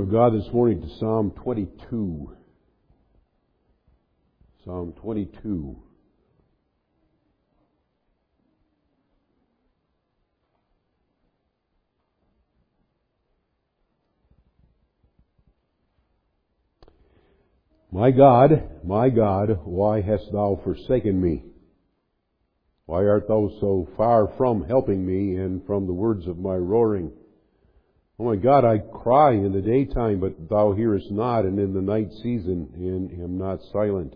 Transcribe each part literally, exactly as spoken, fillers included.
of God this morning to Psalm twenty-two. Psalm twenty-two. My God, my God, why hast thou forsaken me? Why art thou so far from helping me and from the words of my roaring? Oh my God, I cry in the daytime, but thou hearest not, and in the night season, and am not silent.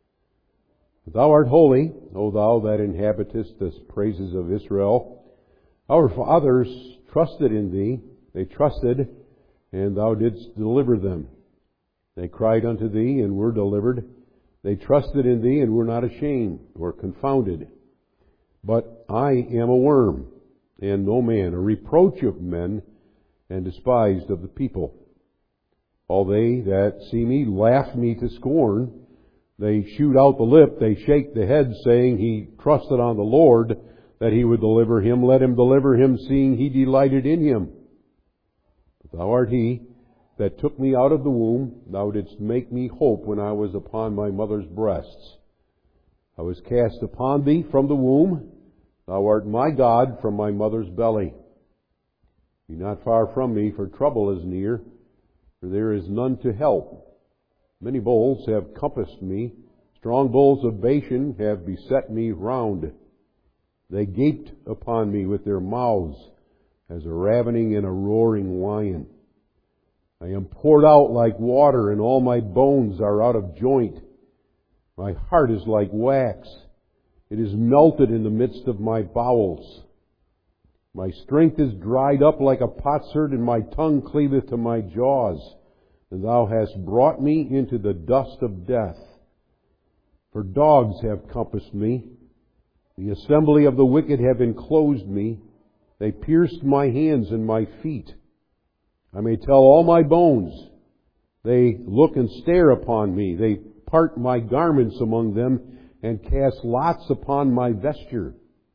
But thou art holy, O thou that inhabitest the praises of Israel. Our fathers trusted in thee, they trusted, and thou didst deliver them. They cried unto thee, and were delivered. They trusted in thee, and were not ashamed, or confounded. But I am a worm, and no man, a reproach of men, and despised of the people. All they that see me laugh me to scorn. They shoot out the lip, they shake the head, saying, He trusted on the Lord, that He would deliver him. Let Him deliver him, seeing He delighted in him. But thou art He that took me out of the womb. Thou didst make me hope when I was upon my mother's breasts. I was cast upon thee from the womb. Thou art my God from my mother's belly. Be not far from me, for trouble is near, for there is none to help. Many bulls have compassed me. Strong bulls of Bashan have beset me round. They gaped upon me with their mouths, as a ravening and a roaring lion. I am poured out like water, and all my bones are out of joint. My heart is like wax. It is melted in the midst of my bowels. My strength is dried up like a potsherd, and my tongue cleaveth to my jaws. And thou hast brought me into the dust of death. For dogs have compassed me. The assembly of the wicked have enclosed me. They pierced my hands and my feet. I may tell all my bones. They look and stare upon me. They part my garments among them, and cast lots upon my vesture.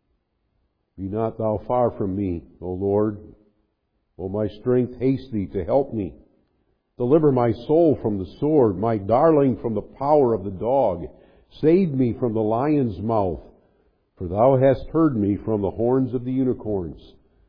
Be not thou far from me, O Lord. O my strength, haste thee to help me. Deliver my soul from the sword, my darling from the power of the dog. Save me from the lion's mouth, for thou hast heard me from the horns of the unicorns.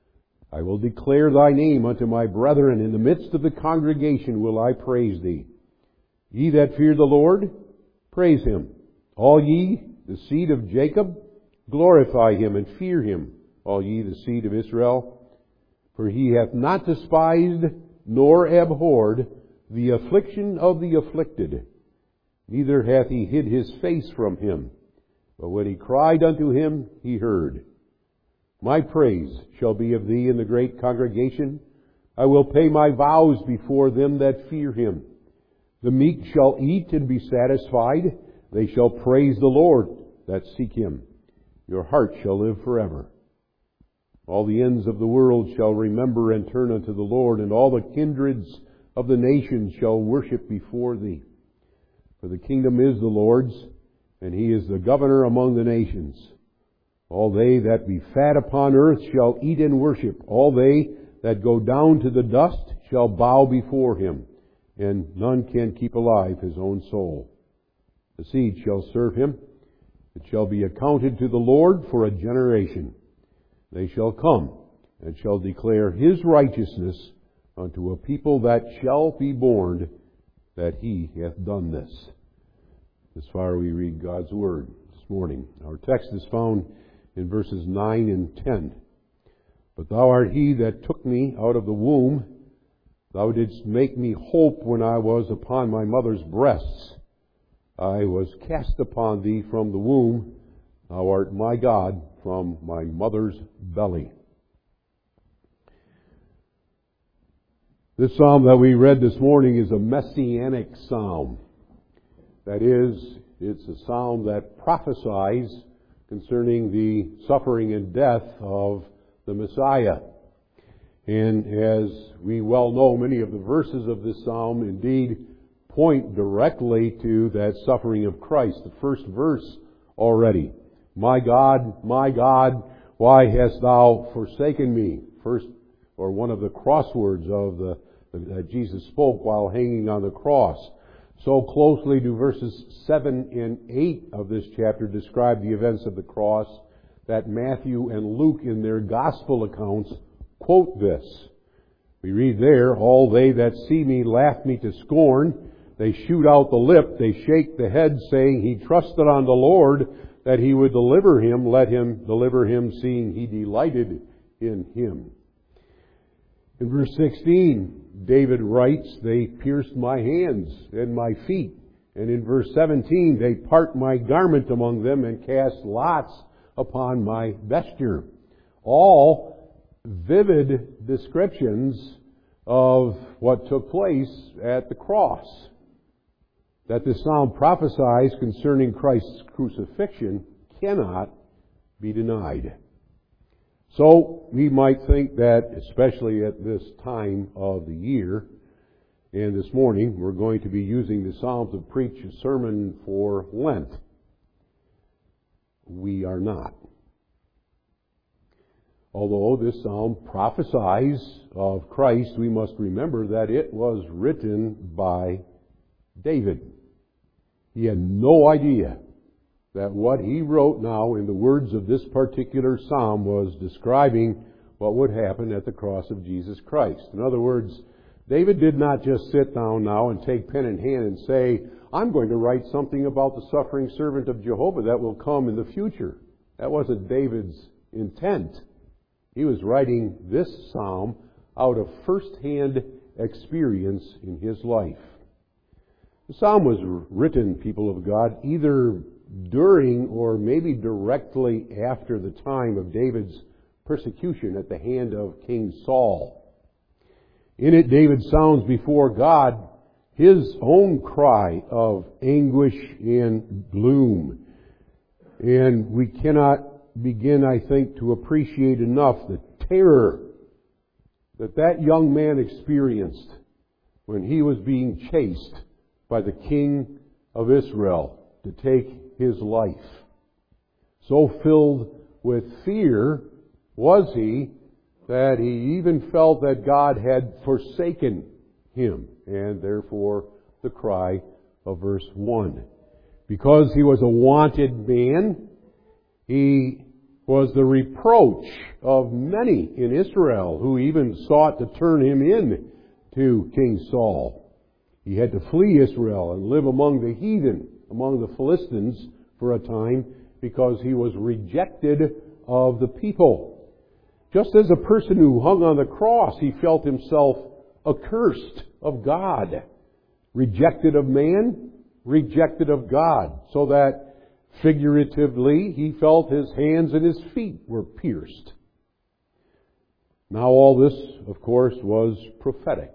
I will declare thy name unto my brethren. In the midst of the congregation will I praise thee. Ye that fear the Lord, praise Him. All ye, the seed of Jacob, glorify Him and fear Him. All ye, the seed of Israel. For He hath not despised nor abhorred the affliction of the afflicted. Neither hath He hid His face from him. But when he cried unto Him, He heard. My praise shall be of thee in the great congregation. I will pay my vows before them that fear Him. The meek shall eat and be satisfied. They shall praise the Lord that seek Him. Your heart shall live forever. All the ends of the world shall remember and turn unto the Lord, and all the kindreds of the nations shall worship before Thee. For the kingdom is the Lord's, and He is the governor among the nations. All they that be fat upon earth shall eat and worship. All they that go down to the dust shall bow before Him, and none can keep alive his own soul. The seed shall serve Him. It shall be accounted to the Lord for a generation. They shall come and shall declare His righteousness unto a people that shall be born, that He hath done this. This far we read God's Word this morning. Our text is found in verses nine and ten. But thou art He that took me out of the womb. Thou didst make me hope when I was upon my mother's breasts. I was cast upon thee from the womb. Thou art my God from my mother's belly. This psalm that we read this morning is a messianic psalm. That is, it's a psalm that prophesies concerning the suffering and death of the Messiah. And as we well know, many of the verses of this psalm indeed point directly to that suffering of Christ. The first verse already. My God, my God, why hast thou forsaken me? First, or one of the crosswords of the that Jesus spoke while hanging on the cross. So closely do verses seven and eight of this chapter describe the events of the cross that Matthew and Luke in their gospel accounts quote this. We read there, "All they that see me laugh me to scorn. They shoot out the lip, they shake the head, saying, He trusted on the Lord that He would deliver him. Let Him deliver him, seeing He delighted in him." In verse sixteen, David writes, "They pierced my hands and my feet." And in verse seventeen, "They part my garment among them and cast lots upon my vesture." All vivid descriptions of what took place at the cross. That this psalm prophesies concerning Christ's crucifixion cannot be denied. So we might think that, especially at this time of the year, and this morning, we're going to be using the Psalm to preach a sermon for Lent. We are not. Although this psalm prophesies of Christ, we must remember that it was written by David. He had no idea that what he wrote now in the words of this particular psalm was describing what would happen at the cross of Jesus Christ. In other words, David did not just sit down now and take pen in hand and say, "I'm going to write something about the suffering servant of Jehovah that will come in the future." That wasn't David's intent. He was writing this psalm out of first-hand experience in his life. The psalm was written, people of God, either during or maybe directly after the time of David's persecution at the hand of King Saul. In it, David sounds before God his own cry of anguish and gloom. And we cannot begin, I think, to appreciate enough the terror that that young man experienced when he was being chased by the king of Israel to take his life. So filled with fear was he that he even felt that God had forsaken him, and therefore the cry of verse one. Because he was a wanted man, he was the reproach of many in Israel who even sought to turn him in to King Saul. He had to flee Israel and live among the heathen, among the Philistines for a time, because he was rejected of the people. Just as a person who hung on the cross, he felt himself accursed of God. Rejected of man, rejected of God. So that figuratively, he felt his hands and his feet were pierced. Now all this, of course, was prophetic.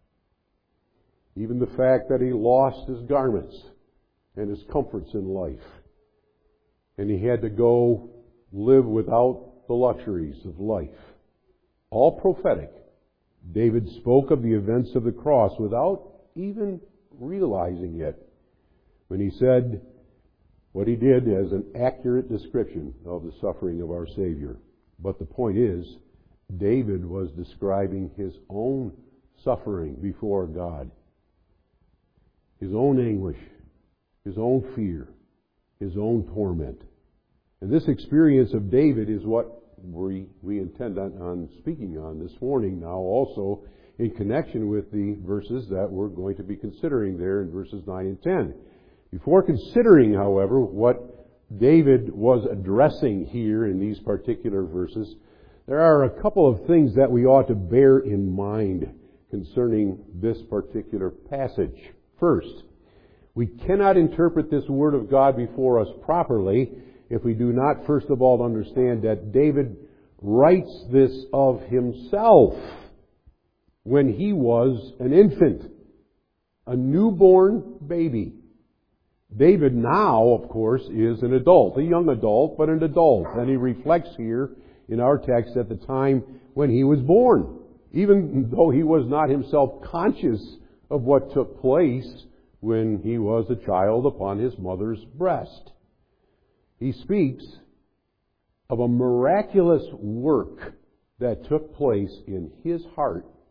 Even the fact that he lost his garments and his comforts in life. And he had to go live without the luxuries of life. All prophetic. David spoke of the events of the cross without even realizing it when he said what he did as an accurate description of the suffering of our Savior. But the point is, David was describing his own suffering before God. His own anguish, his own fear, his own torment. And this experience of David is what we, we intend on, on speaking on this morning now, also in connection with the verses that we're going to be considering there in verses nine and ten. Before considering, however, what David was addressing here in these particular verses, there are a couple of things that we ought to bear in mind concerning this particular passage. First, we cannot interpret this Word of God before us properly if we do not, first of all, understand that David writes this of himself when he was an infant, a newborn baby. David now, of course, is an adult, a young adult, but an adult. And he reflects here in our text at the time when he was born, even though he was not himself conscious of what took place when he was a child upon his mother's breast. He speaks of a miraculous work that took place in his heart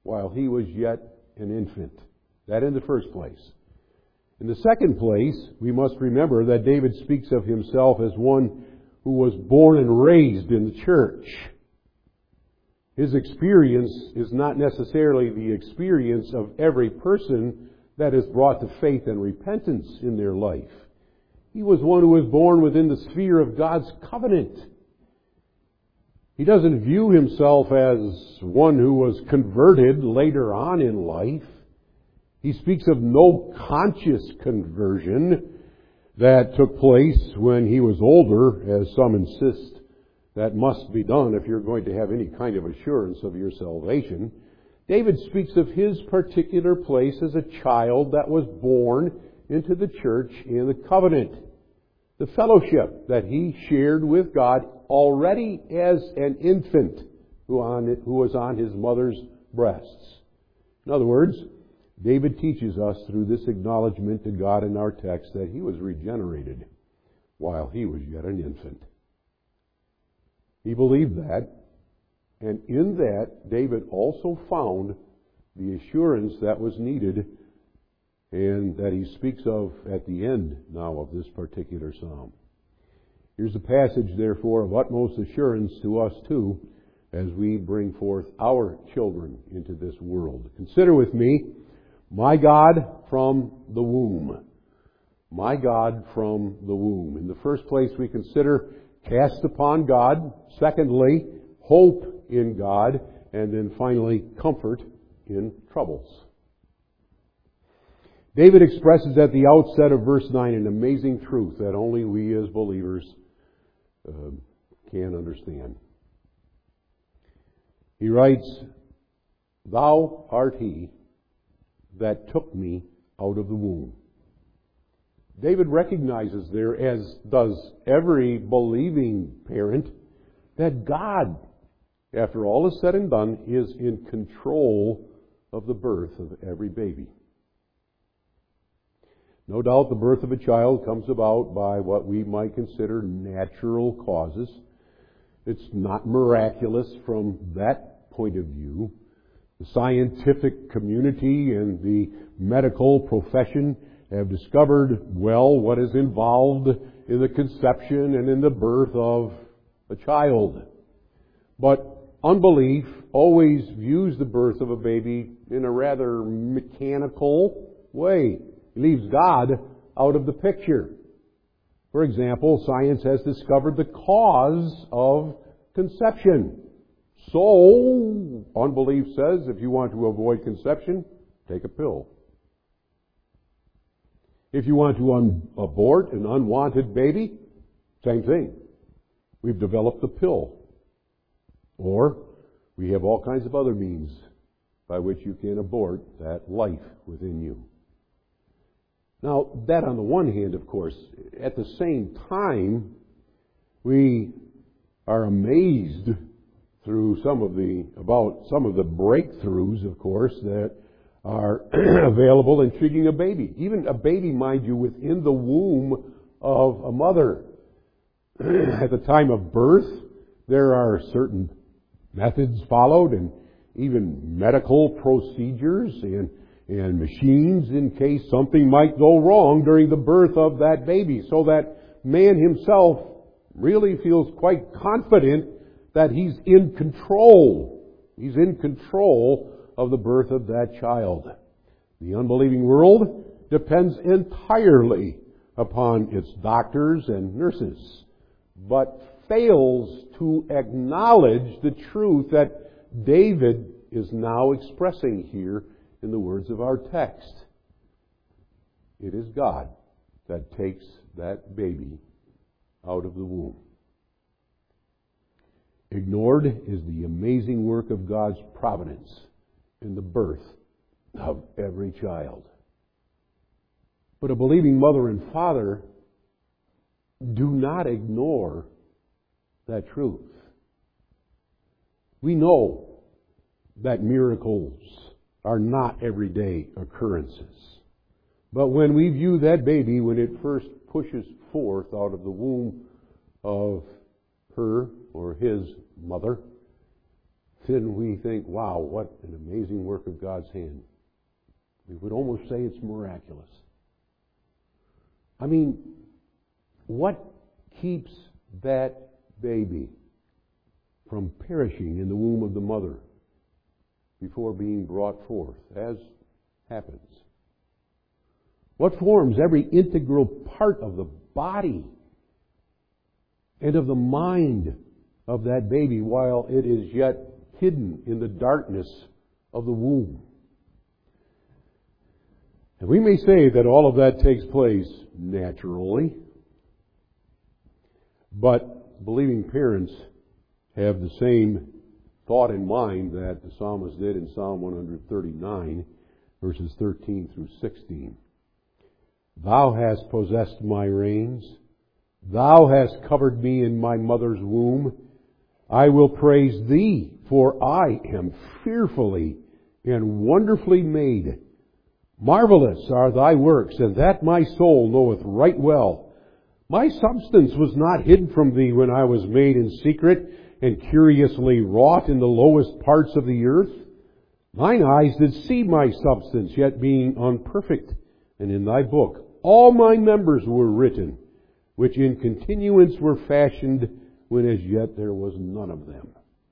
while he was yet an infant. That in the first place. In the second place, we must remember that David speaks of himself as one who was born and raised in the church. His experience is not necessarily the experience of every person that is brought to faith and repentance in their life. He was one who was born within the sphere of God's covenant. He doesn't view himself as one who was converted later on in life. He speaks of no conscious conversion that took place when he was older, as some insist that must be done if you're going to have any kind of assurance of your salvation. David speaks of his particular place as a child that was born into the church in the covenant. The fellowship that he shared with God already as an infant who, on, who was on his mother's breasts. In other words, David teaches us through this acknowledgement to God in our text that he was regenerated while he was yet an infant. He believed that, and in that, David also found the assurance that was needed and that he speaks of at the end now of this particular psalm. Here's a passage, therefore, of utmost assurance to us too as we bring forth our children into this world. Consider with me, my God from the womb. My God from the womb. In the first place, we consider cast upon God. Secondly, hope in God. And then finally, comfort in troubles. David expresses at the outset of verse nine an amazing truth that only we as believers uh, can understand. He writes, "Thou art he that took me out of the womb." David recognizes there, as does every believing parent, that God, after all is said and done, is in control of the birth of every baby. No doubt the birth of a child comes about by what we might consider natural causes. It's not miraculous from that point of view. The scientific community and the medical profession have discovered well what is involved in the conception and in the birth of a child. But unbelief always views the birth of a baby in a rather mechanical way. It leaves God out of the picture. For example, science has discovered the cause of conception. So, unbelief says if you want to avoid conception, take a pill. If you want to un- abort an unwanted baby, same thing. We've developed the pill. Or we have all kinds of other means by which you can abort that life within you. Now, that on the one hand, of course, at the same time, we are amazed through some of the, about some of the breakthroughs, of course, that are available in treating a baby. Even a baby, mind you, within the womb of a mother. At the time of birth, there are certain methods followed and even medical procedures and, and machines in case something might go wrong during the birth of that baby, so that man himself really feels quite confident that he's in control. He's in control of the birth of that child. The unbelieving world depends entirely upon its doctors and nurses, but fails to acknowledge the truth that David is now expressing here in the words of our text. It is God that takes that baby out of the womb. Ignored is the amazing work of God's providence in the birth of every child. But a believing mother and father do not ignore that truth. We know that miracles are not everyday occurrences. But when we view that baby, when it first pushes forth out of the womb of her or his mother, then we think, wow, what an amazing work of God's hand. We would almost say it's miraculous. I mean, what keeps that baby from perishing in the womb of the mother before being brought forth, as happens? What forms every integral part of the body and of the mind of that baby while it is yet hidden in the darkness of the womb? And we may say that all of that takes place naturally, but believing parents have the same thought in mind that the psalmist did in Psalm one thirty-nine, verses thirteen through sixteen. Thou hast possessed my reins. Thou hast covered me in my mother's womb. I will praise thee, for I am fearfully and wonderfully made. Marvelous are thy works, and that my soul knoweth right well. My substance was not hid from thee when I was made in secret and curiously wrought in the lowest parts of the earth. Thine eyes did see my substance, yet being unperfect. And in thy book all my members were written, which in continuance were fashioned, when as yet there was none of them.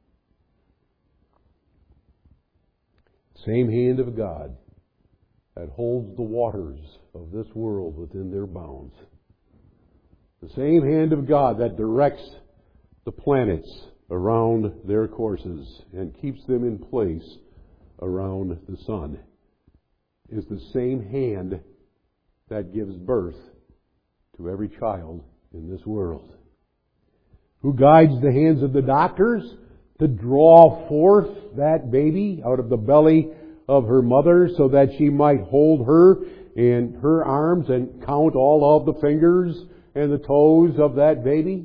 Same hand of God that holds the waters of this world within their bounds. The same hand of God that directs the planets around their courses and keeps them in place around the sun is the same hand that gives birth to every child in this world. Who guides the hands of the doctors to draw forth that baby out of the belly of her mother so that she might hold her in her arms and count all of the fingers and the toes of that baby?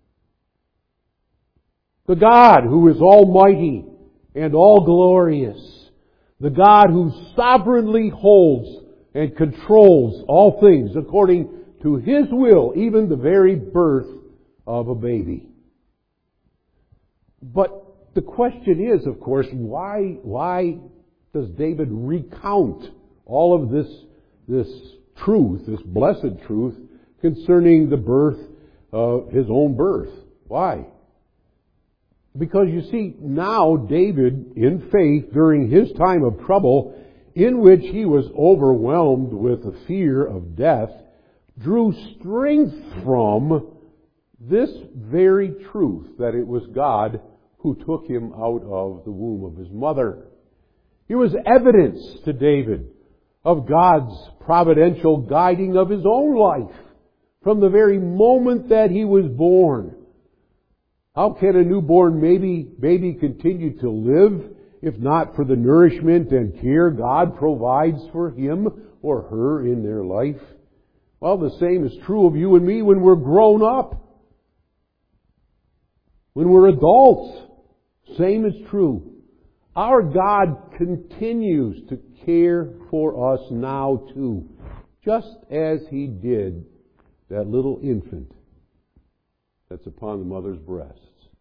The God who is almighty and all glorious. The God who sovereignly holds and controls all things according to His will, even the very birth of a baby. But the question is, of course, why, why does David recount all of this, this truth, this blessed truth, concerning the birth of his own birth? Why? Because you see, now David, in faith, during his time of trouble, in which he was overwhelmed with the fear of death, drew strength from this very truth, that it was God who took him out of the womb of his mother. It was evidence to David of God's providential guiding of his own life from the very moment that he was born. How can a newborn baby, baby continue to live if not for the nourishment and care God provides for him or her in their life? Well, the same is true of you and me when we're grown up. When we're adults, same is true. Our God continues to care for us now too, just as He did that little infant that's upon the mother's breasts.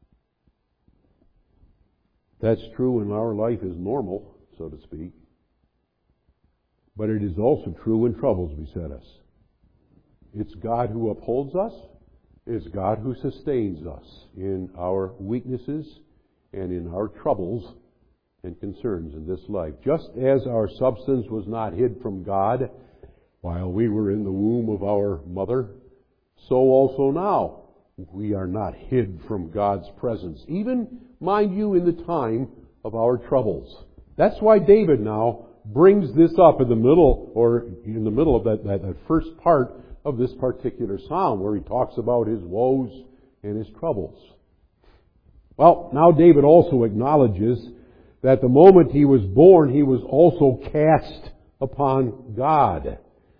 That's true when our life is normal, so to speak. But it is also true when troubles beset us. It's God who upholds us. It's God who sustains us in our weaknesses and in our troubles and concerns in this life. Just as our substance was not hid from God while we were in the womb of our mother, so also now we are not hid from God's presence, even, mind you, in the time of our troubles. That's why David now brings this up in the middle, or in the middle of that, that, that first part of this particular psalm, where he talks about his woes and his troubles. Well, now David also acknowledges that the moment he was born, he was also cast upon God.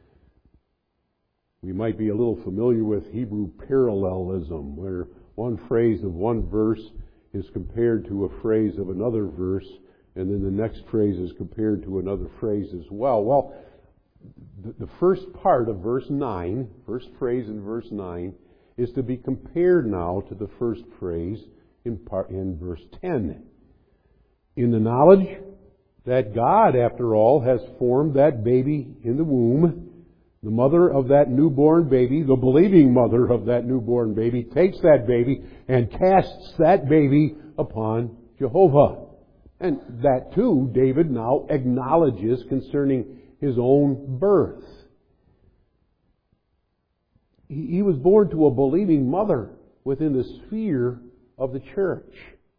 We might be a little familiar with Hebrew parallelism, where one phrase of one verse is compared to a phrase of another verse, and then the next phrase is compared to another phrase as well. Well, the first part of verse nine, first phrase in verse nine, is to be compared now to the first phrase in, part, in verse ten. in the knowledge that God, after all, has formed that baby in the womb, the mother of that newborn baby, the believing mother of that newborn baby, takes that baby and casts that baby upon Jehovah. And that too, David now acknowledges concerning his own birth. He was born to a believing mother within the sphere of the church.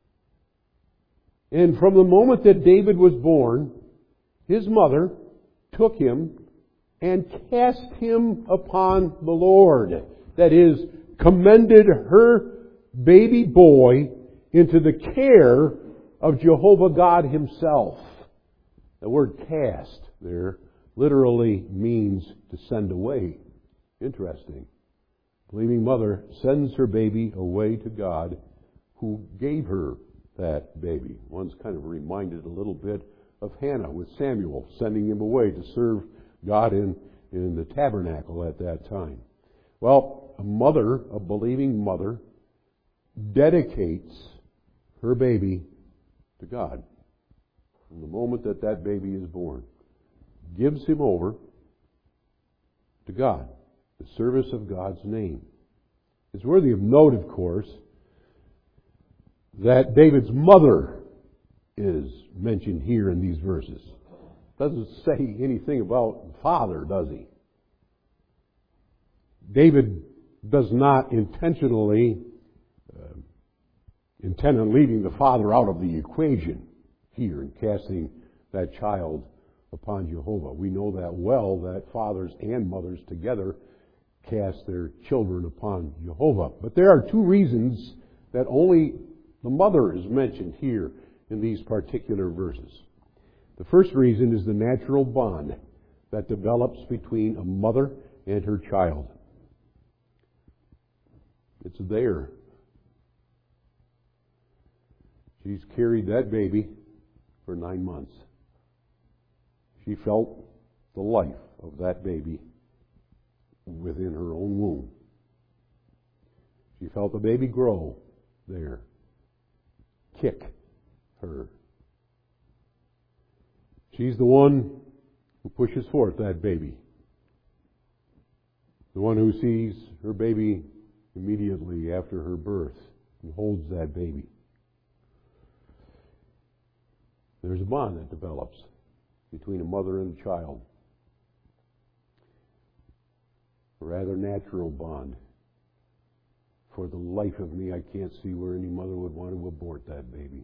And from the moment that David was born, his mother took him and cast him upon the Lord. That is, commended her baby boy into the care of Jehovah God Himself. The word cast there literally means to send away. Interesting. Believing mother sends her baby away to God who gave her that baby. One's kind of reminded a little bit of Hannah with Samuel sending him away to serve God in, in the tabernacle at that time. Well, a mother, a believing mother, dedicates her baby to God. From the moment that that baby is born, gives him over to God, the service of God's name. It's worthy of note, of course, that David's mother is mentioned here in these verses. Doesn't say anything about father, does he? David does not intentionally uh, intend on leaving the father out of the equation here and casting that child upon Jehovah. We know that well, that fathers and mothers together cast their children upon Jehovah. But there are two reasons that only the mother is mentioned here in these particular verses. The first reason is the natural bond that develops between a mother and her child. It's there. She's carried that baby for nine months. She felt the life of that baby within her own womb. She felt the baby grow there, kick her. She's the one who pushes forth that baby. The one who sees her baby immediately after her birth and holds that baby. There's a bond that develops between a mother and a child. A rather natural bond. For the life of me, I can't see where any mother would want to abort that baby.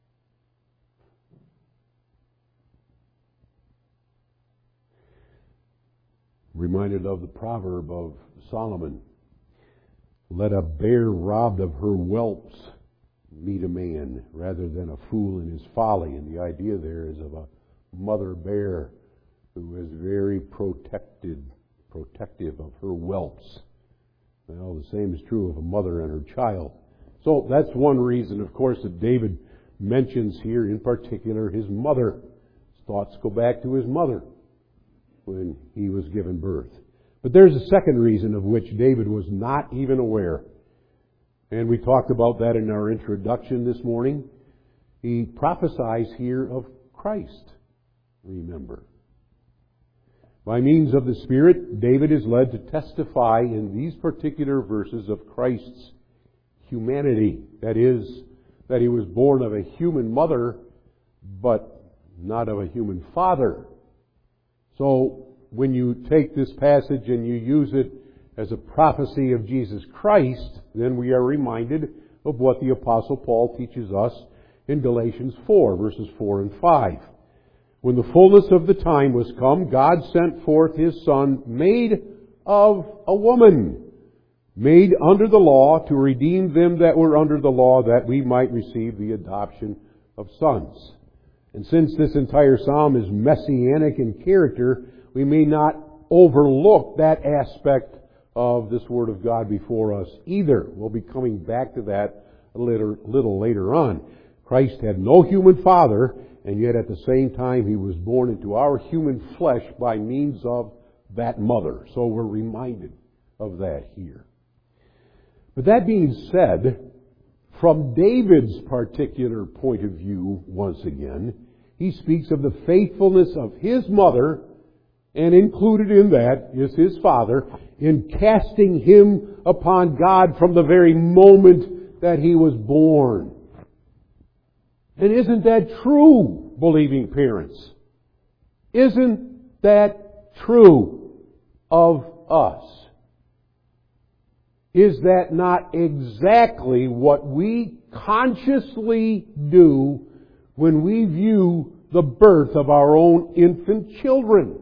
Reminded of the proverb of Solomon. Let a bear robbed of her whelps meet a man rather than a fool in his folly. And the idea there is of a mother bear who is very protected, protective of her whelps. Well, the same is true of a mother and her child. So that's one reason, of course, that David mentions here in particular his mother. His thoughts go back to his mother when he was given birth. But there's a second reason of which David was not even aware. And we talked about that in our introduction this morning. He prophesies here of Christ, remember. By means of the Spirit, David is led to testify in these particular verses of Christ's humanity. That is, that he was born of a human mother, but not of a human father. So, when you take this passage and you use it as a prophecy of Jesus Christ, then we are reminded of what the Apostle Paul teaches us in Galatians four, verses four and five. When the fullness of the time was come, God sent forth His Son, made of a woman, made under the law, to redeem them that were under the law, that we might receive the adoption of sons. And since this entire psalm is messianic in character, we may not overlook that aspect of this Word of God before us either. We'll be coming back to that a little, little later on. Christ had no human father, and yet at the same time He was born into our human flesh by means of that mother. So we're reminded of that here. But that being said, From David's particular point of view, once again, he speaks of the faithfulness of his mother, and included in that is his father, in casting him upon God from the very moment that he was born. And isn't that true, believing parents? Isn't that true of us? Is that not exactly what we consciously do when we view the birth of our own infant children?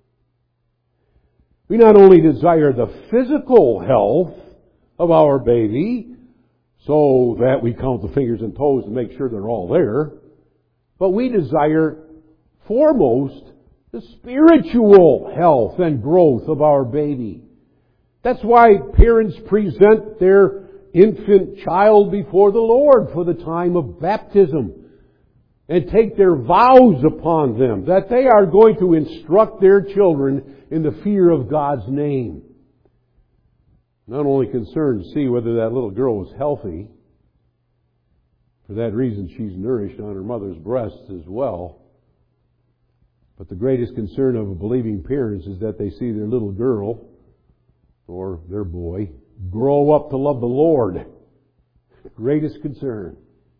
We not only desire the physical health of our baby, so that we count the fingers and toes to make sure they're all there, but we desire foremost the spiritual health and growth of our baby. That's why parents present their infant child before the Lord for the time of baptism and take their vows upon them that they are going to instruct their children in the fear of God's name. Not only concerned to see whether that little girl is healthy, for that reason she's nourished on her mother's breasts as well, but the greatest concern of believing parents is that they see their little girl or their boy grow up to love the Lord. Greatest concern.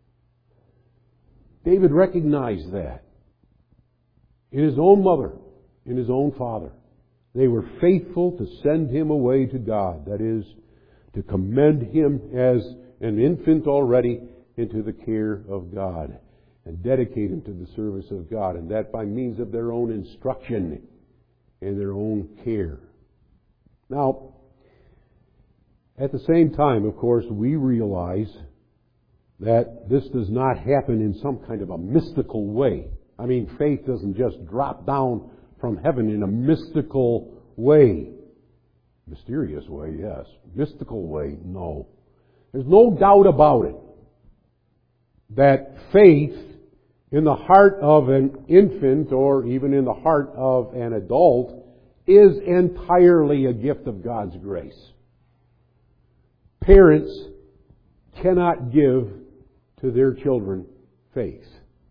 David recognized that in his own mother, in his own father. They were faithful to send him away to God. That is, to commend him as an infant already into the care of God and dedicate him to the service of God, and that by means of their own instruction and their own care. Now, at the same time, of course, we realize that this does not happen in some kind of a mystical way. I mean, faith doesn't just drop down from heaven in a mystical way. Mysterious way, yes. Mystical way, no. There's no doubt about it that faith in the heart of an infant or even in the heart of an adult is entirely a gift of God's grace. Parents cannot give to their children faith.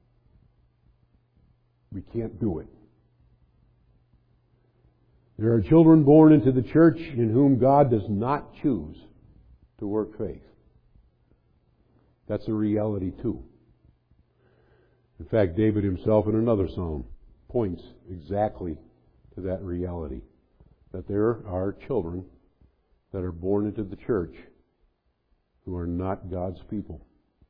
We can't do it. There are children born into the church in whom God does not choose to work faith. That's a reality too. In fact, David himself in another psalm points exactly to that reality. That there are children that are born into the church who are not God's people.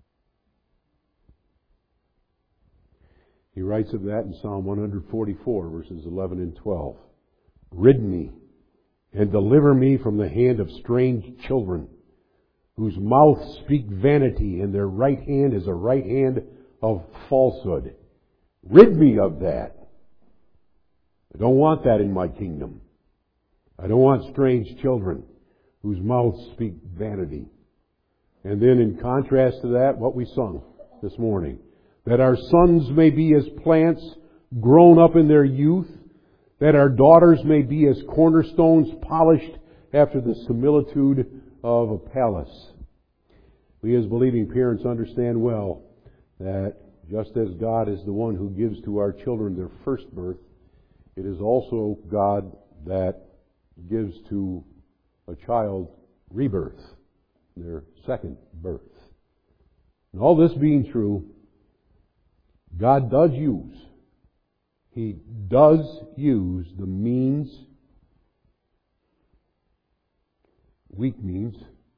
He writes of that in Psalm one forty-four, verses eleven and twelve. Rid me and deliver me from the hand of strange children, whose mouths speak vanity, and their right hand is a right hand of falsehood. Rid me of that. I don't want that in my kingdom. I don't want strange children whose mouths speak vanity. And then in contrast to that, what we sung this morning, that our sons may be as plants grown up in their youth, that our daughters may be as cornerstones polished after the similitude of a palace. We as believing parents understand well that just as God is the one who gives to our children their first birth, it is also God that gives to a child rebirth, their second birth. And all this being true, God does use, He does use the means, weak means,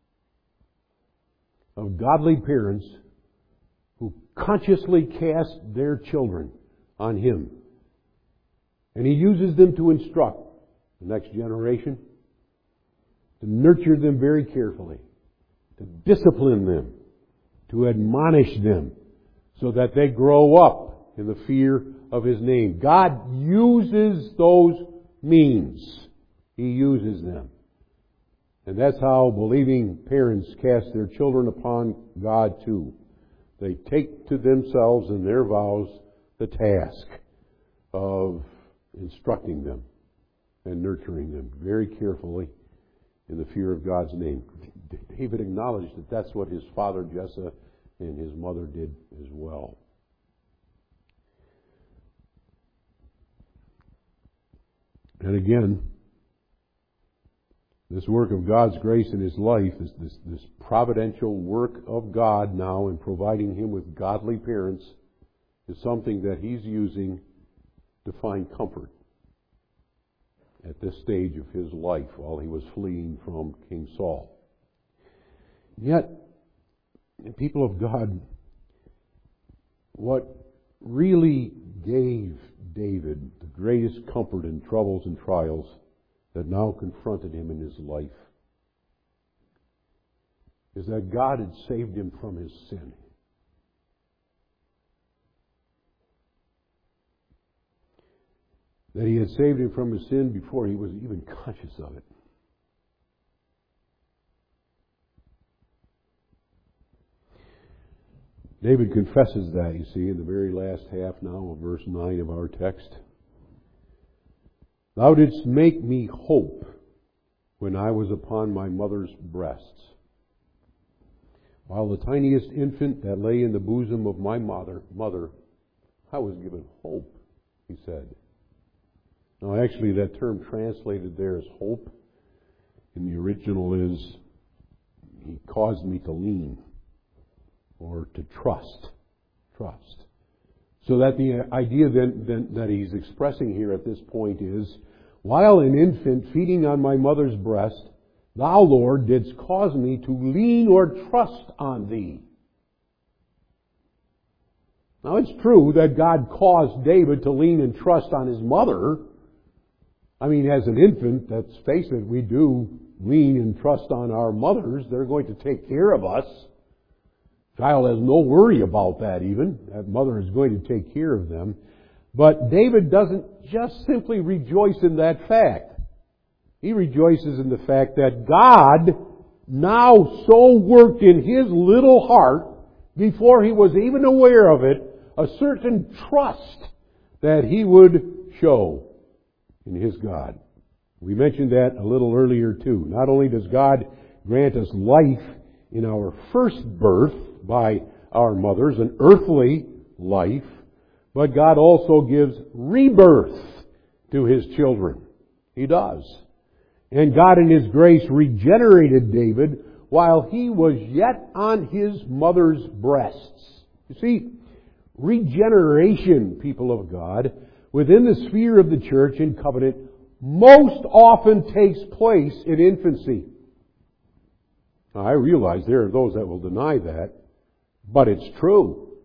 of godly parents who consciously cast their children on Him. And He uses them to instruct the next generation, to nurture them very carefully, to discipline them, to admonish them, so that they grow up in the fear of His name. God uses those means. He uses them. And that's how believing parents cast their children upon God too. They take to themselves in their vows the task of instructing them and nurturing them very carefully in the fear of God's name. David acknowledged that that's what his father Jesse and his mother did as well. And again, this work of God's grace in his life, this, this, this providential work of God now in providing him with godly parents, is something that he's using to find comfort at this stage of his life while he was fleeing from King Saul. Yet, people of God, what really gave David the greatest comfort in troubles and trials that now confronted him in his life is that God had saved him from his sin. That he had saved him from his sin before he was even conscious of it. David confesses that, you see, in the very last half now of verse nine of our text. Thou didst make me hope when I was upon my mother's breasts. While the tiniest infant that lay in the bosom of my mother, mother, I was given hope, he said. Now actually that term translated there as hope in the original is, he caused me to lean. Or to trust. Trust. So that the idea then, then that he's expressing here at this point is, while an infant feeding on my mother's breast, thou, Lord, didst cause me to lean or trust on thee. Now it's true that God caused David to lean and trust on his mother. I mean, as an infant, let's face it, we do lean and trust on our mothers. They're going to take care of us. Child has no worry about that even. That mother is going to take care of them. But David doesn't just simply rejoice in that fact. He rejoices in the fact that God now so worked in his little heart, before he was even aware of it, a certain trust that he would show in his God. We mentioned that a little earlier too. Not only does God grant us life in our first birth, by our mothers, an earthly life, but God also gives rebirth to his children. He does. And God in his grace regenerated David while he was yet on his mother's breasts. You see, regeneration, people of God, within the sphere of the church and covenant, most often takes place in infancy. Now, I realize there are those that will deny that. But it's true.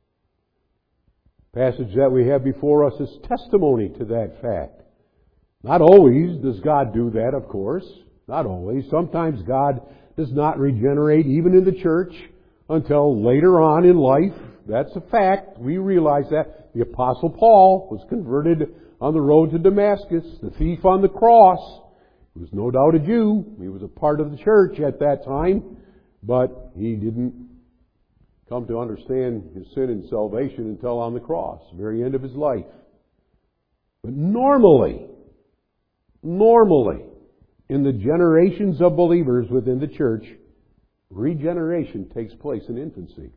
The passage that we have before us is testimony to that fact. Not always does God do that, of course. Not always. Sometimes God does not regenerate, even in the church, until later on in life. That's a fact. We realize that. The Apostle Paul was converted on the road to Damascus. The thief on the cross. He was no doubt a Jew. He was a part of the church at that time. But he didn't come to understand his sin and salvation until on the cross, the very end of his life. But normally, normally, in the generations of believers within the church, regeneration takes place in infancy.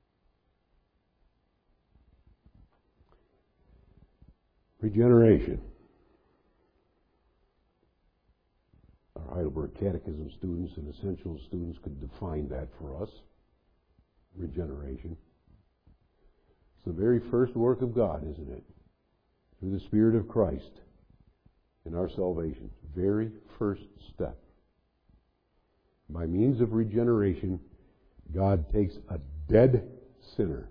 Regeneration. Our Heidelberg Catechism students and Essential students could define that for us. Regeneration. It's the very first work of God, isn't it? Through the Spirit of Christ in our salvation. Very first step. By means of regeneration, God takes a dead sinner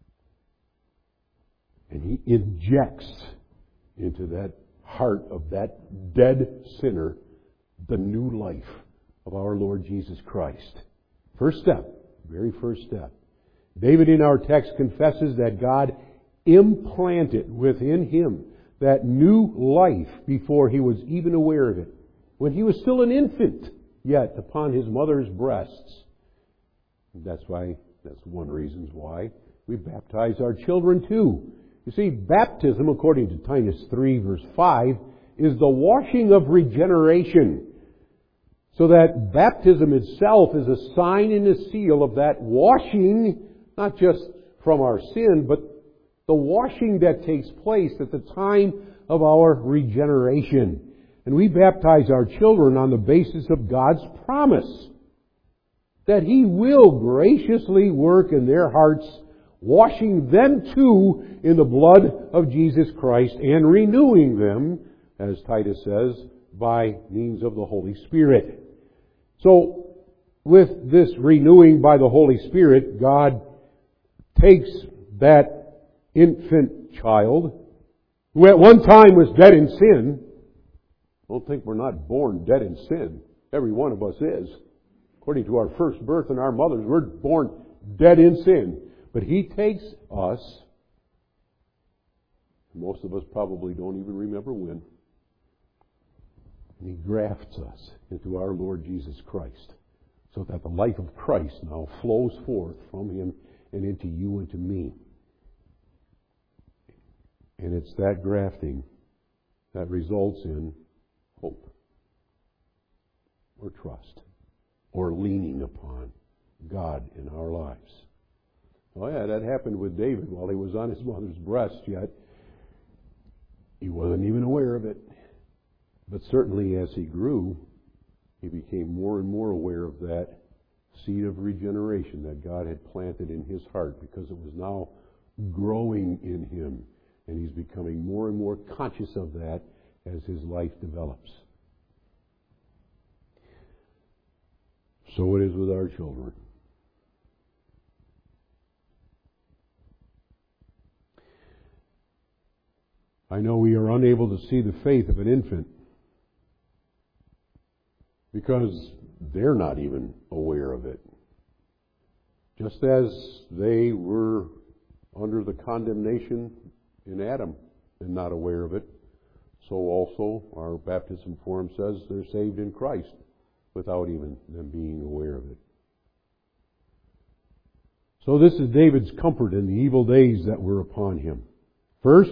and He injects into that heart of that dead sinner the new life of our Lord Jesus Christ. First step. Very first step. David in our text confesses that God implanted within him that new life before he was even aware of it. When he was still an infant, yet upon his mother's breasts. That's why, that's one reason why we baptize our children too. You see, baptism, according to Titus three verse five, is the washing of regeneration. So that baptism itself is a sign and a seal of that washing, not just from our sin, but the washing that takes place at the time of our regeneration. And we baptize our children on the basis of God's promise that He will graciously work in their hearts, washing them too in the blood of Jesus Christ and renewing them, as Titus says, by means of the Holy Spirit. So, with this renewing by the Holy Spirit, God takes that infant child, who at one time was dead in sin. Don't think we're not born dead in sin. Every one of us is. According to our first birth in our mothers, we're born dead in sin. But He takes us, most of us probably don't even remember when, and He grafts us into our Lord Jesus Christ, so that the life of Christ now flows forth from Him and into you and to me. And it's that grafting that results in hope, or trust, or leaning upon God in our lives. Oh yeah, that happened with David while he was on his mother's breast, yet he wasn't even aware of it. But certainly as he grew, he became more and more aware of that seed of regeneration that God had planted in his heart, because it was now growing in him. And he's becoming more and more conscious of that as his life develops. So it is with our children. I know we are unable to see the faith of an infant because they're not even aware of it. Just as they were under the condemnation in Adam and not aware of it, so also our baptism form says they're saved in Christ without even them being aware of it. So this is David's comfort in the evil days that were upon him. First,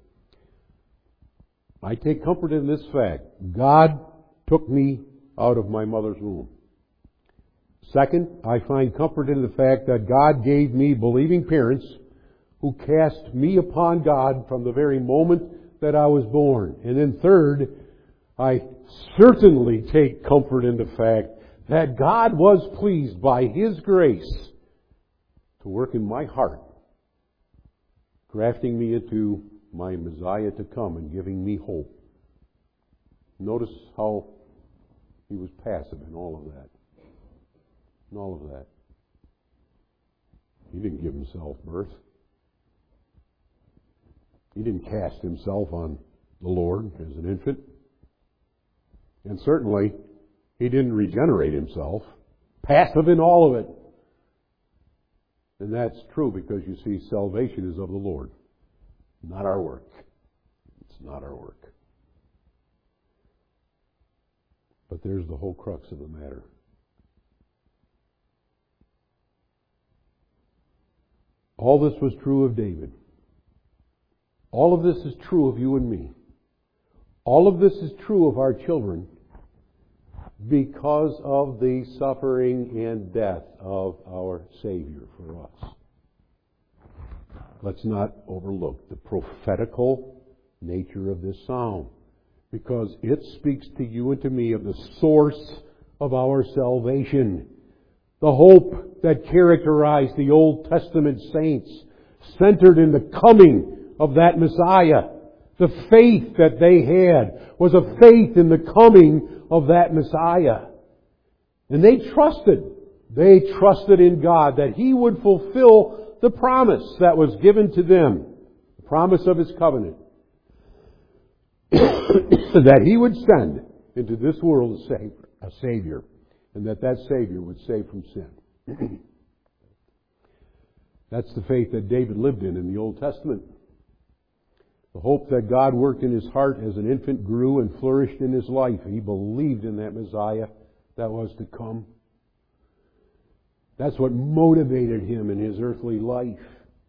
I take comfort in this fact: God took me out of my mother's womb. Second, I find comfort in the fact that God gave me believing parents who cast me upon God from the very moment that I was born. And then third, I certainly take comfort in the fact that God was pleased by His grace to work in my heart, grafting me into my Messiah to come and giving me hope. Notice how He was passive in all of that. In all of that. He didn't give Himself birth. He didn't cast Himself on the Lord as an infant. And certainly, He didn't regenerate Himself. Passive in all of it. And that's true because, you see, salvation is of the Lord, not our work. It's not our work. But there's the whole crux of the matter. All this was true of David. All of this is true of you and me. All of this is true of our children because of the suffering and death of our Savior for us. Let's not overlook the prophetical nature of this psalm, because it speaks to you and to me of the source of our salvation. The hope that characterized the Old Testament saints centered in the coming of that Messiah. The faith that they had was a faith in the coming of that Messiah. And they trusted. They trusted in God that He would fulfill the promise that was given to them. The promise of His covenant. That He would send into this world a Savior, a Savior. And that that Savior would save from sin. That's the faith that David lived in in the Old Testament. The hope that God worked in his heart as an infant grew and flourished in his life. He believed in that Messiah that was to come. That's what motivated him in his earthly life.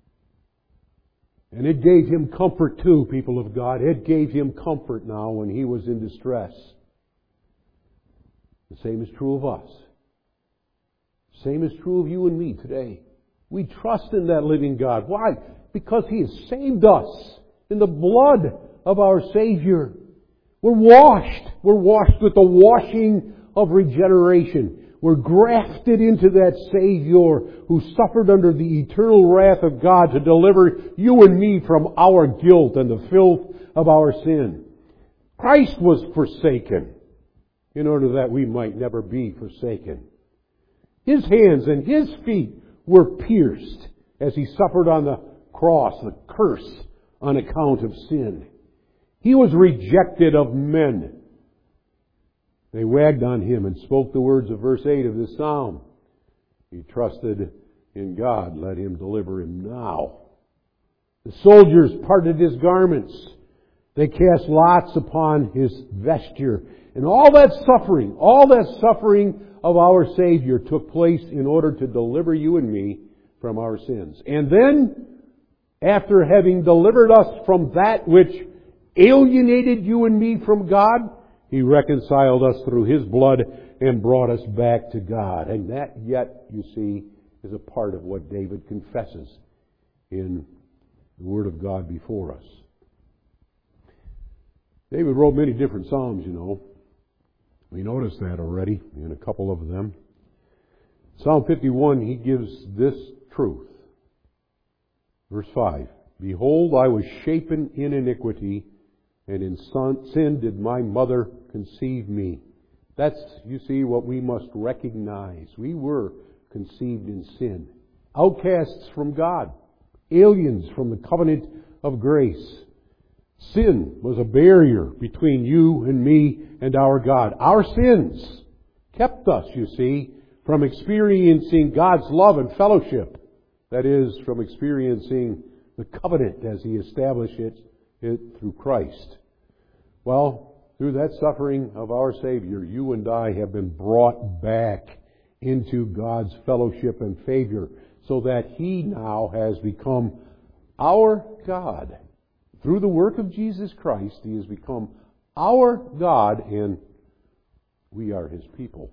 And it gave him comfort too, people of God. It gave him comfort now when he was in distress. The same is true of us. Same is true of you and me today. We trust in that living God. Why? Because He has saved us in the blood of our Savior. We're washed. We're washed with the washing of regeneration. We're grafted into that Savior who suffered under the eternal wrath of God to deliver you and me from our guilt and the filth of our sin. Christ was forsaken in order that we might never be forsaken. His hands and His feet were pierced as He suffered on the cross, the curse on account of sin. He was rejected of men. They wagged on Him and spoke the words of verse eight of this psalm. He trusted in God. Let Him deliver him now. The soldiers parted His garments. They cast lots upon His vesture. And all that suffering, all that suffering of our Savior took place in order to deliver you and me from our sins. And then, after having delivered us from that which alienated you and me from God, He reconciled us through His blood and brought us back to God. And that yet, you see, is a part of what David confesses in the Word of God before us. David wrote many different psalms, you know. We noticed that already in a couple of them. Psalm fifty-one, he gives this truth. Verse five, Behold, I was shapen in iniquity, and in sin did my mother conceive me. That's, you see, what we must recognize. We were conceived in sin. Outcasts from God. Aliens from the covenant of grace. Sin was a barrier between you and me and our God. Our sins kept us, you see, from experiencing God's love and fellowship. That is, from experiencing the covenant as He established it, it through Christ. Well, through that suffering of our Savior, you and I have been brought back into God's fellowship and favor so that He now has become our God. Through the work of Jesus Christ, He has become our God and we are His people.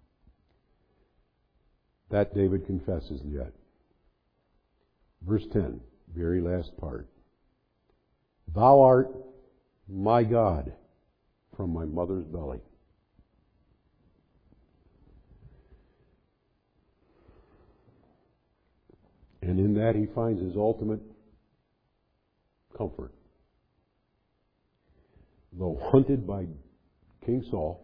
That David confesses yet. Verse ten, very last part. Thou art my God from my mother's belly. And in that he finds his ultimate comfort. Though hunted by King Saul,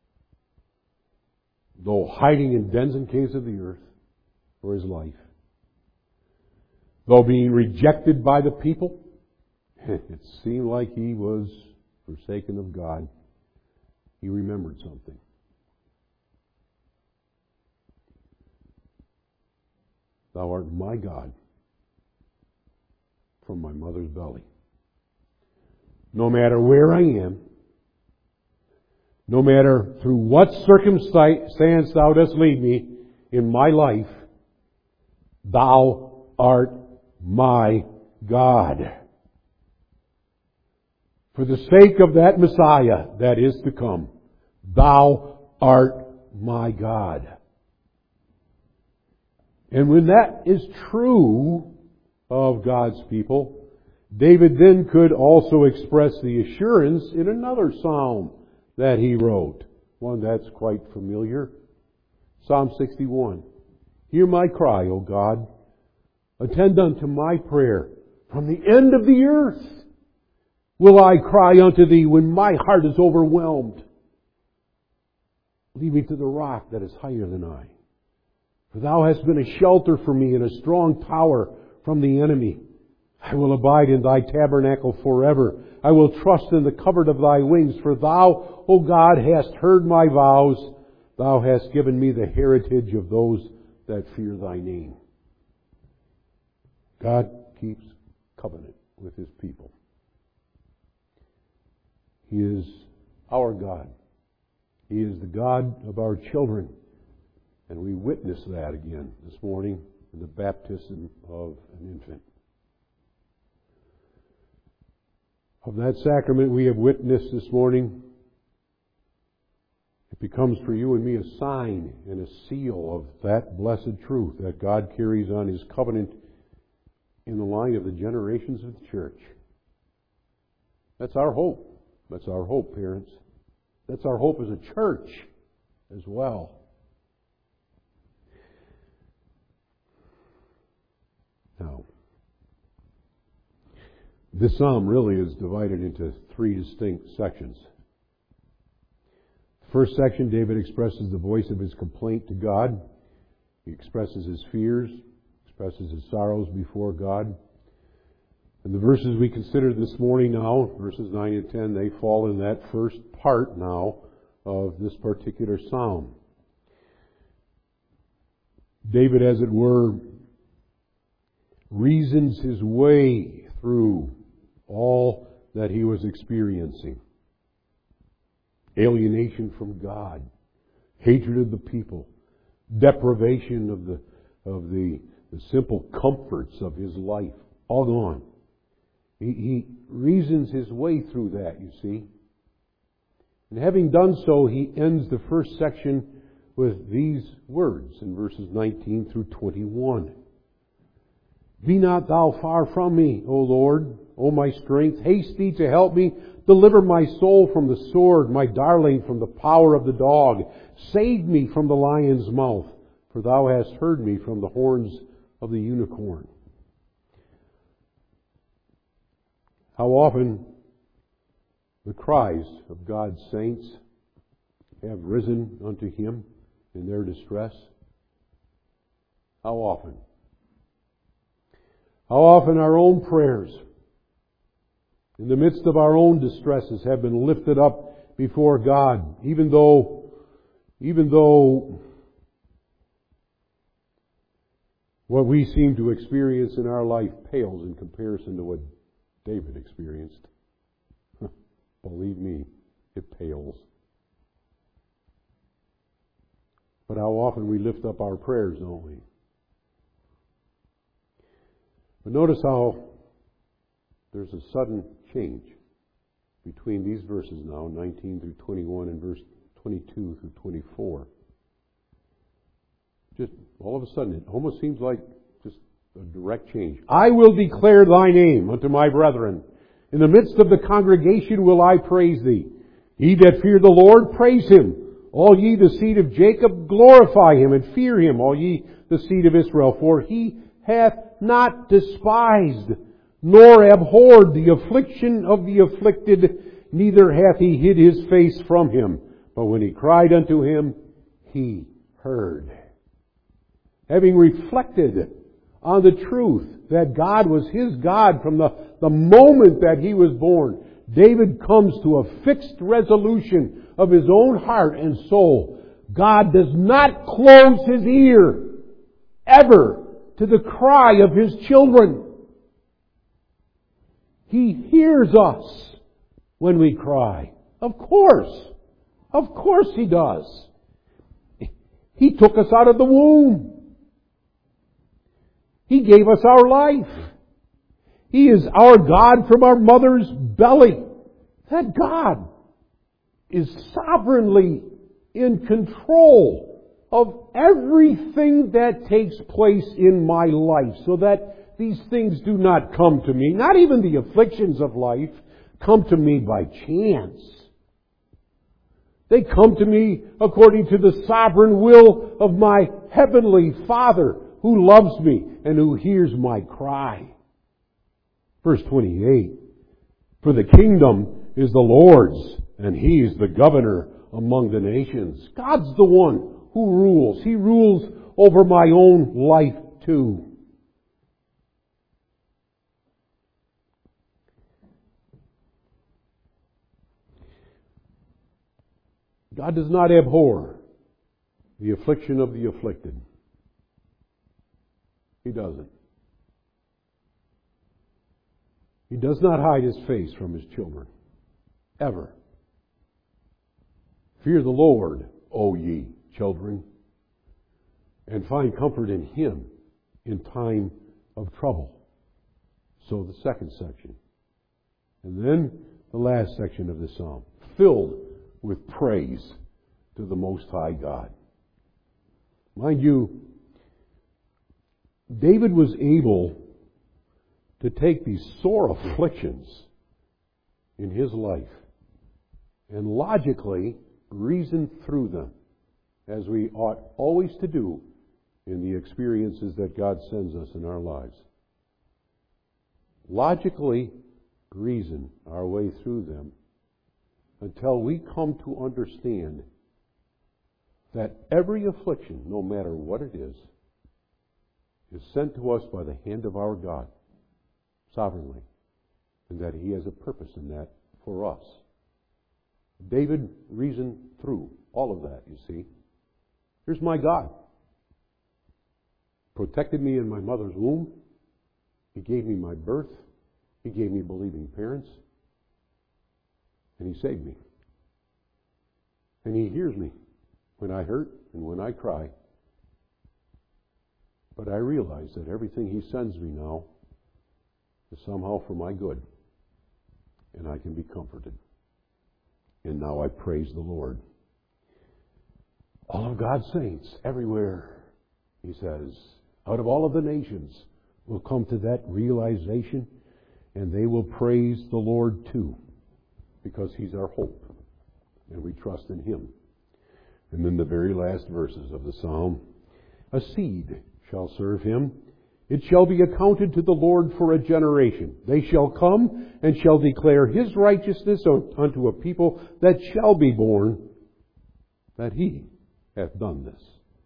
though hiding in dens and caves of the earth for his life, though being rejected by the people, it seemed like he was forsaken of God. He remembered something. Thou art my God from my mother's belly. No matter where I am, no matter through what circumstance thou dost lead me in my life, thou art my God. For the sake of that Messiah that is to come, thou art my God. And when that is true of God's people, David then could also express the assurance in another psalm that he wrote. One that's quite familiar. Psalm sixty-one. Hear my cry, O God. Attend unto my prayer. From the end of the earth will I cry unto Thee when my heart is overwhelmed. Lead me to the rock that is higher than I. For Thou hast been a shelter for me and a strong tower from the enemy. I will abide in Thy tabernacle forever. I will trust in the covert of Thy wings. For Thou, O God, hast heard my vows. Thou hast given me the heritage of those that fear Thy name. God keeps covenant with His people. He is our God. He is the God of our children. And we witness that again this morning in the baptism of an infant. Of that sacrament we have witnessed this morning, It becomes for you and me a sign and a seal of that blessed truth that God carries on His covenant in the line of the generations of the church. That's our hope. That's our hope, parents. That's our hope as a church as well. Now, this psalm really is divided into three distinct sections. The first section, David expresses the voice of his complaint to God. He expresses his fears, expresses his sorrows before God. And the verses we considered this morning now, verses nine and ten, they fall in that first part now of this particular psalm. David, as it were, reasons his way through all that he was experiencing. Alienation from God, hatred of the people, deprivation of the of the, the simple comforts of his life, all gone. He, he reasons his way through that, you see. And having done so, he ends the first section with these words in verses nineteen through twenty-one. Be not thou far from me, O Lord, O my strength. Haste thee to help me. Deliver my soul from the sword, my darling from the power of the dog. Save me from the lion's mouth, for thou hast heard me from the horns of the unicorn. How often the cries of God's saints have risen unto Him in their distress. How often? How often our own prayers, in the midst of our own distresses, have been lifted up before God, even though, even though what we seem to experience in our life pales in comparison to what David experienced. Believe me, it pales. But how often we lift up our prayers, don't we? But notice how there's a sudden change between these verses now, nineteen through twenty-one, and verse twenty-two through twenty-four. Just all of a sudden, it almost seems like just a direct change. I will declare thy name unto my brethren. In the midst of the congregation will I praise thee. Ye that fear the Lord, praise Him. All ye the seed of Jacob, glorify Him and fear Him. All ye the seed of Israel, for He hath not despised, nor abhorred the affliction of the afflicted, neither hath He hid His face from him. But when he cried unto Him, He heard. Having reflected on the truth that God was his God from the, the moment that he was born, David comes to a fixed resolution of his own heart and soul. God does not close His ear ever to the cry of His children. He hears us when we cry. Of course. Of course He does. He took us out of the womb. He gave us our life. He is our God from our mother's belly. That God is sovereignly in control of everything that takes place in my life, so that these things do not come to me, not even the afflictions of life, come to me by chance. They come to me according to the sovereign will of my heavenly Father, who loves me and who hears my cry. Verse twenty-eight, for the kingdom is the Lord's, and He is the governor among the nations. God's the one who rules. He rules over my own life too. God does not abhor the affliction of the afflicted. He doesn't. He does not hide His face from His children. Ever. Fear the Lord, O ye children, and find comfort in Him in time of trouble. So the second section. And then the last section of the psalm, filled with praise to the Most High God. Mind you, David was able to take these sore afflictions in his life and logically reason through them, as we ought always to do in the experiences that God sends us in our lives. Logically reason our way through them until we come to understand that every affliction, no matter what it is, is sent to us by the hand of our God, sovereignly, and that He has a purpose in that for us. David reasoned through all of that, you see. Here's my God. Protected me in my mother's womb. He gave me my birth. He gave me believing parents. And He saved me. And He hears me when I hurt and when I cry. But I realize that everything He sends me now is somehow for my good. And I can be comforted. And now I praise the Lord. All of God's saints, everywhere, He says, out of all of the nations, will come to that realization, and they will praise the Lord too, because He's our hope, and we trust in Him. And then the very last verses of the psalm, a seed shall serve Him. It shall be accounted to the Lord for a generation. They shall come and shall declare His righteousness unto a people that shall be born, that He hath done this.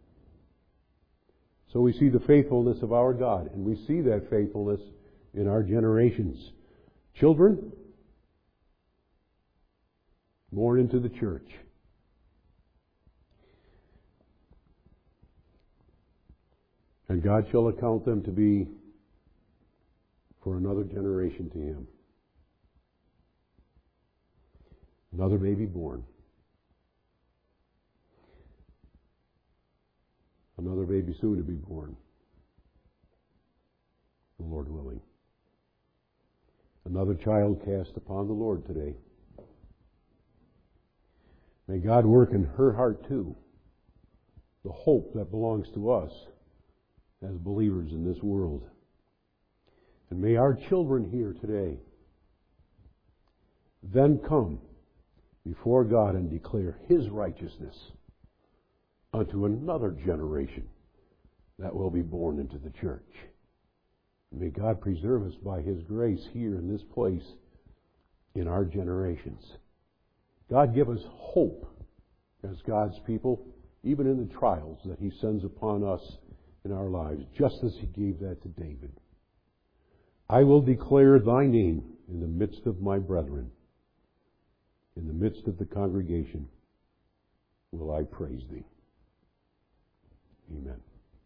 So we see the faithfulness of our God, and we see that faithfulness in our generations. Children born into the church. And God shall account them to be for another generation to Him. Another baby born. Another baby soon to be born. The Lord willing. Another child cast upon the Lord today. May God work in her heart too. The hope that belongs to us as believers in this world. And may our children here today then come before God and declare His righteousness unto another generation that will be born into the church. May God preserve us by His grace here in this place in our generations. God give us hope as God's people, even in the trials that He sends upon us in our lives, just as He gave that to David. I will declare Thy name in the midst of my brethren. In the midst of the congregation will I praise Thee. Amen.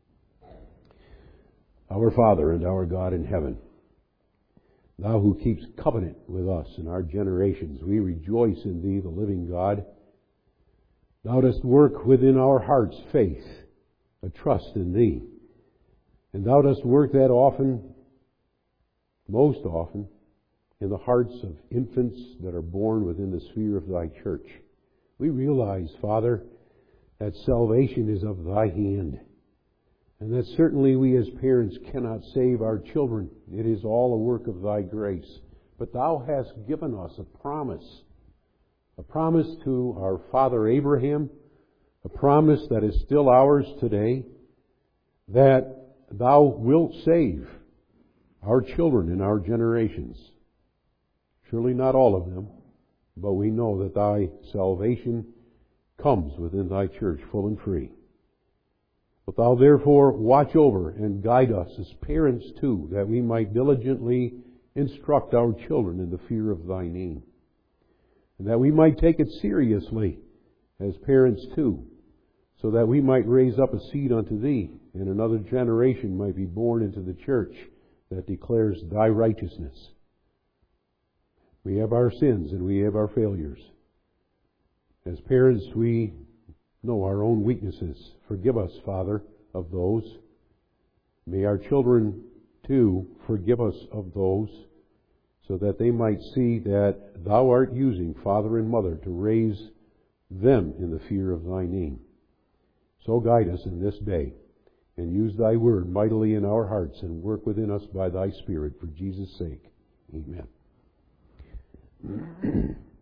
Our Father and our God in heaven, Thou who keeps covenant with us in our generations, we rejoice in Thee, the living God. Thou dost work within our hearts faith, a trust in Thee. And Thou dost work that often, most often, in the hearts of infants that are born within the sphere of Thy church. We realize, Father, that salvation is of Thy hand, and that certainly we as parents cannot save our children. It is all a work of Thy grace. But Thou hast given us a promise, a promise to our father Abraham, a promise that is still ours today, that Thou wilt save our children in our generations. Surely not all of them, but we know that Thy salvation comes within Thy church full and free. But Thou therefore watch over and guide us as parents too, that we might diligently instruct our children in the fear of Thy name. And that we might take it seriously as parents too, so that we might raise up a seed unto Thee, and another generation might be born into the church that declares Thy righteousness. We have our sins and we have our failures. As parents, we know our own weaknesses. Forgive us, Father, of those. May our children, too, forgive us of those, so that they might see that Thou art using father and mother to raise them in the fear of thy name. So guide us in this day, and use thy word mightily in our hearts, and work within us by thy Spirit, for Jesus' sake. Amen.